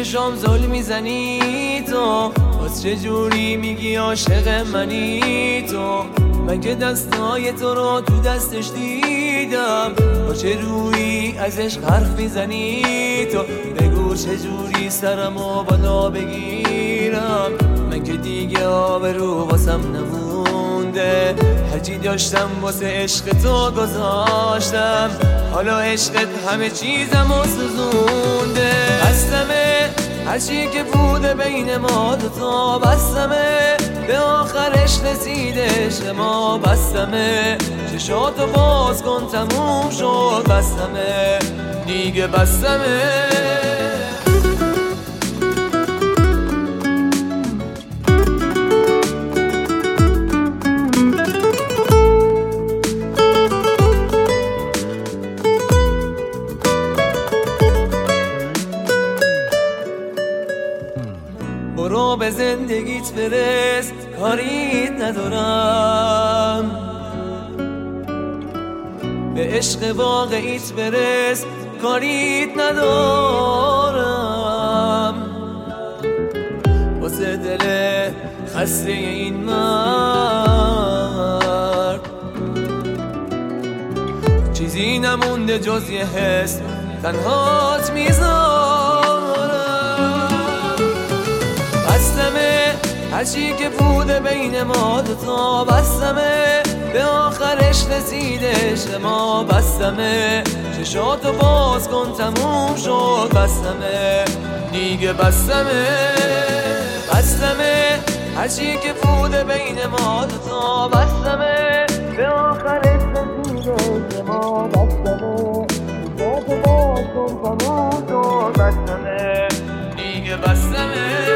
چشام زل میزنی تو، باز چجوری میگی عاشق منی تو؟ من که دستای تو رو تو دستش دیدم، با چه روی ازش حرف میزنی تو؟ بگو چجوری سرمو بالا بگیرم، من که دیگه آبرو واسم نمونده، هرچی داشتم واسه عشق تو گذاشتم، حالا عشقت همه چیزمو سوزونده. بستمه هرچی که بوده بین ما دوتا، بستمه به آخرش رسیده عشق ما، بستمه چشاتو باز کن تموم شد، بستمه دیگه بستمه. برو به زندگیت برس، کاریت ندارم، به عشق واقعیت برس، کاریت ندارم. واسه دل خسته این مرد چیزی نمونده جز یه حس، تنهات میذارم. بستمه هرچی که بوده بین ما دوتا، بستمه به آخرش رسیده عشق ما، بستمه چشاتو باز کن تموم شد، بستمه دیگه بستمه. بستمه هرچی که بوده بین ما دوتا، بستمه به آخرش رسیده عشق ما، بستمه چشاتو باز کن تموم شد، بستمه دیگه بستمه.